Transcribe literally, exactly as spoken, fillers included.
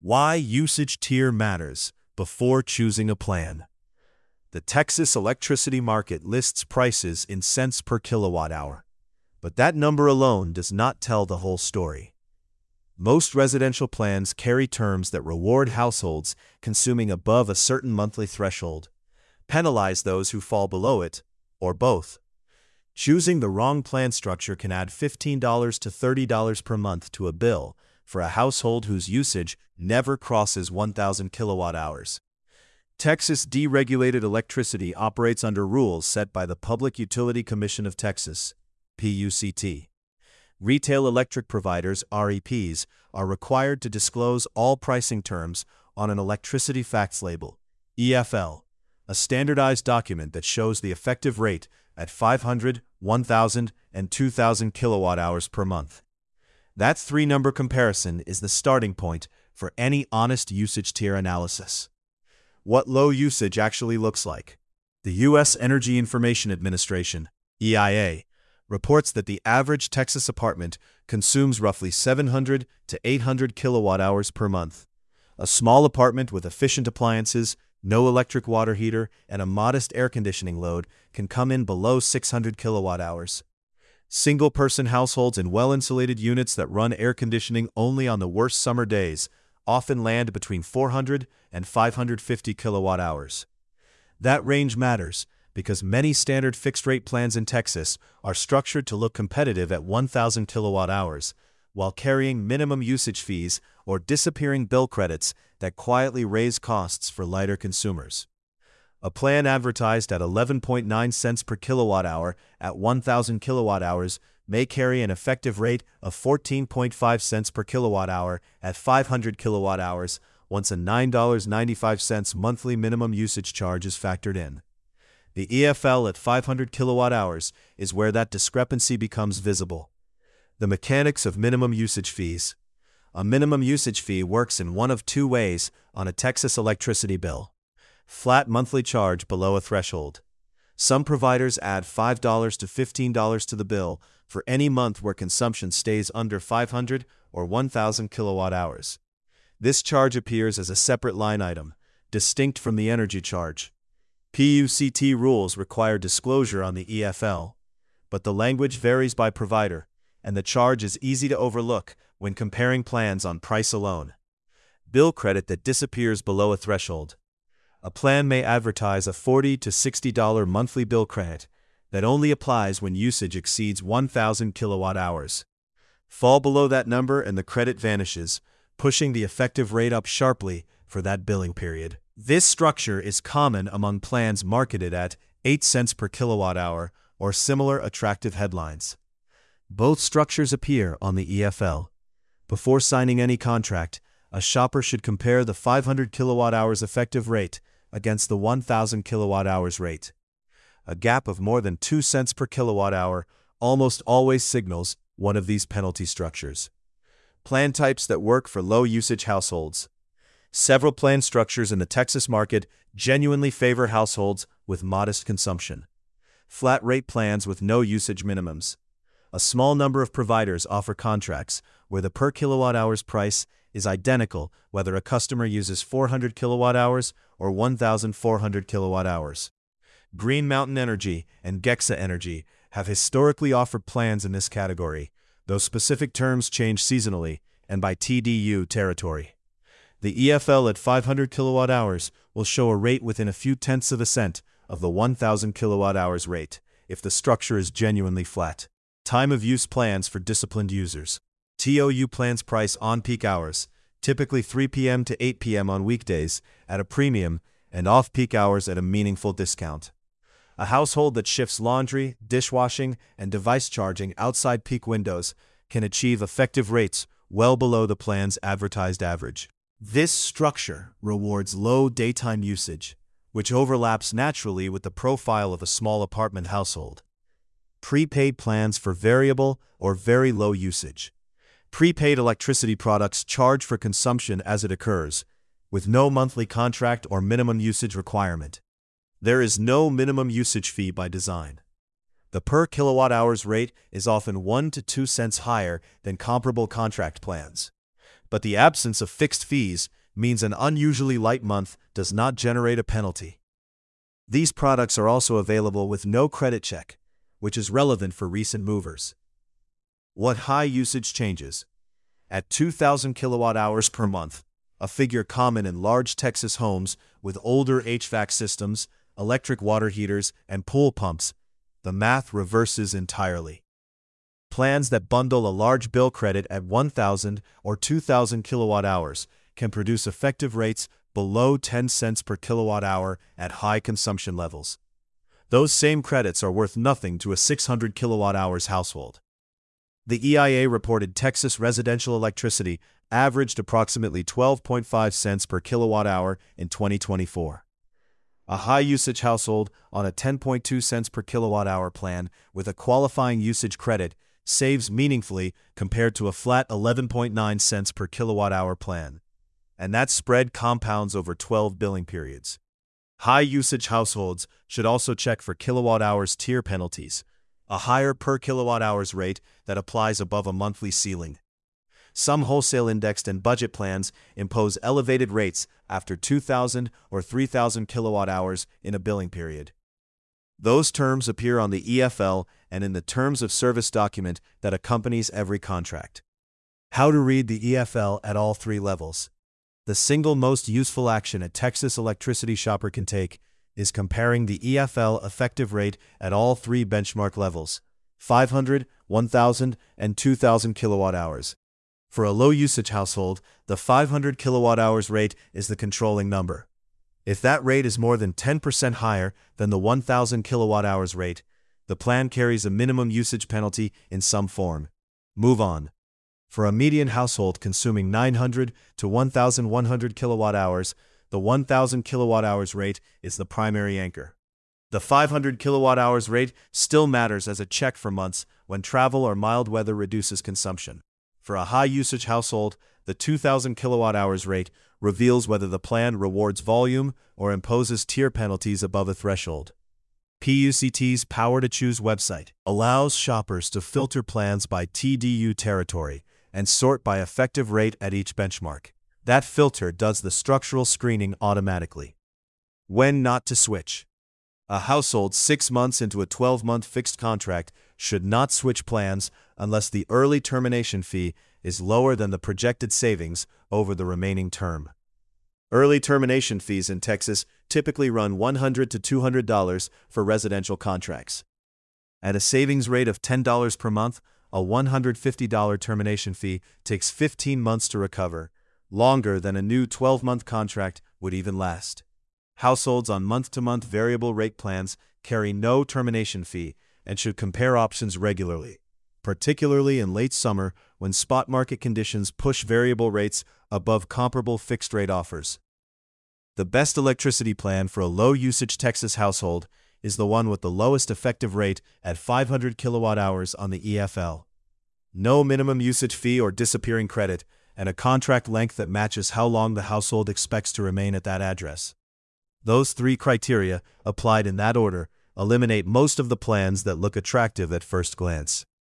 Why usage tier matters before choosing a plan. The Texas electricity market lists prices in cents per kilowatt hour, but that number alone does not tell the whole story. Most residential plans carry terms that reward households consuming above a certain monthly threshold, penalize those who fall below it, or both. Choosing the wrong plan structure can add fifteen to thirty dollars per month to a bill for a household whose usage never crosses one thousand kilowatt hours. Texas deregulated electricity operates under rules set by the Public Utility Commission of Texas, P U C T. Retail electric providers, R E Ps, are required to disclose all pricing terms on an electricity facts label, E F L, a standardized document that shows the effective rate at five hundred, one thousand, and two thousand kilowatt hours per month. That three-number comparison is the starting point for any honest usage tier analysis. What low usage actually looks like. The U S Energy Information Administration, E I A, reports that the average Texas apartment consumes roughly seven hundred to eight hundred kilowatt hours per month. A small apartment with efficient appliances, no electric water heater, and a modest air conditioning load can come in below six hundred kilowatt hours. Single-person households in well-insulated units that run air conditioning only on the worst summer days often land between four hundred and five hundred fifty kilowatt hours. That range matters because many standard fixed-rate plans in Texas are structured to look competitive at one thousand kilowatt hours, while carrying minimum usage fees or disappearing bill credits that quietly raise costs for lighter consumers. A plan advertised at eleven point nine cents per kilowatt hour at one thousand kilowatt hours may carry an effective rate of fourteen point five cents per kilowatt hour at five hundred kilowatt hours once a nine dollars and ninety-five cents monthly minimum usage charge is factored in. The E F L at five hundred kilowatt hours is where that discrepancy becomes visible. The mechanics of minimum usage fees. A minimum usage fee works in one of two ways on a Texas electricity bill. Flat monthly charge below a threshold. Some providers add five to fifteen dollars to the bill for any month where consumption stays under five hundred or one thousand kilowatt hours. This charge appears as a separate line item, distinct from the energy charge. P U C T rules require disclosure on the E F L, but the language varies by provider, and the charge is easy to overlook when comparing plans on price alone. Bill credit that disappears below a threshold. A plan may advertise a forty to sixty dollar monthly bill credit that only applies when usage exceeds one thousand kilowatt hours. Fall below that number and the credit vanishes, pushing the effective rate up sharply for that billing period. This structure is common among plans marketed at eight cents per kilowatt hour or similar attractive headlines. Both structures appear on the E F L. Before signing any contract, a shopper should compare the five hundred kilowatt hours effective rate against the one thousand kilowatt hours rate. A gap of more than two cents per kilowatt hour almost always signals one of these penalty structures. Plan types that work for low-usage households. Several plan structures in the Texas market genuinely favor households with modest consumption. Flat-rate plans with no usage minimums. A small number of providers offer contracts where the per kilowatt hours price is identical whether a customer uses four hundred kilowatt hours or one thousand four hundred kilowatt hours. Green Mountain Energy and Gexa Energy have historically offered plans in this category, though specific terms change seasonally and by T D U territory. The E F L at five hundred kilowatt hours will show a rate within a few tenths of a cent of the one thousand kilowatt hours rate if the structure is genuinely flat. Time of use plans for disciplined users. T O U plans price on peak hours, typically three p m to eight p m on weekdays, at a premium, and off-peak hours at a meaningful discount. A household that shifts laundry, dishwashing, and device charging outside peak windows can achieve effective rates well below the plan's advertised average. This structure rewards low daytime usage, which overlaps naturally with the profile of a small apartment household. Prepaid plans for variable or very low usage. Prepaid electricity products charge for consumption as it occurs, with no monthly contract or minimum usage requirement. There is no minimum usage fee by design. The per kilowatt hours rate is often one to two cents higher than comparable contract plans. but the absence of fixed fees means an unusually light month does not generate a penalty. These products are also available with no credit check, which is relevant for recent movers. What high usage changes? At two thousand kilowatt hours per month, a figure common in large Texas homes with older H V A C systems, electric water heaters, and pool pumps, the math reverses entirely. Plans that bundle a large bill credit at one thousand or two thousand kilowatt hours can produce effective rates below ten cents per kilowatt hour at high consumption levels. Those same credits are worth nothing to a six hundred kilowatt hours household. The E I A reported Texas residential electricity averaged approximately twelve point five cents per kilowatt hour in twenty twenty-four. A high-usage household on a ten point two cents per kilowatt hour plan with a qualifying usage credit saves meaningfully compared to a flat eleven point nine cents per kilowatt hour plan. And that spread compounds over twelve billing periods. High-usage households should also check for kilowatt hours tier penalties, a higher per kilowatt hours rate that applies above a monthly ceiling. Some wholesale indexed and budget plans impose elevated rates after two thousand or three thousand kilowatt hours in a billing period. Those terms appear on the E F L and in the terms of service document that accompanies every contract. How to read the E F L at all three levels. The single most useful action a Texas electricity shopper can take is comparing the E F L effective rate at all three benchmark levels, five hundred, one thousand, and two thousand kilowatt hours. For a low-usage household, the five hundred kilowatt hours rate is the controlling number. If that rate is more than ten percent higher than the one thousand kilowatt hours rate, the plan carries a minimum usage penalty in some form. Move on. For a median household consuming nine hundred to one thousand one hundred kilowatt hours, the one thousand kilowatt hours rate is the primary anchor. The five hundred kilowatt hours rate still matters as a check for months when travel or mild weather reduces consumption. For a high-usage household, the two thousand kilowatt hours rate reveals whether the plan rewards volume or imposes tier penalties above a threshold. P U C T's Power to Choose website allows shoppers to filter plans by T D U territory and sort by effective rate at each benchmark. That filter does the structural screening automatically. When not to switch. A household six months into a twelve-month fixed contract should not switch plans unless the early termination fee is lower than the projected savings over the remaining term. Early termination fees in Texas typically run one hundred to two hundred dollars for residential contracts. At a savings rate of ten dollars per month, a one hundred fifty dollar termination fee takes fifteen months to recover, longer than a new twelve-month contract would even last. Households on month-to-month variable rate plans carry no termination fee and should compare options regularly, particularly in late summer when spot market conditions push variable rates above comparable fixed-rate offers. The best electricity plan for a low-usage Texas household is the one with the lowest effective rate at five hundred kilowatt hours on the E F L. No minimum usage fee or disappearing credit, and a contract length that matches how long the household expects to remain at that address. Those three criteria, applied in that order, eliminate most of the plans that look attractive at first glance.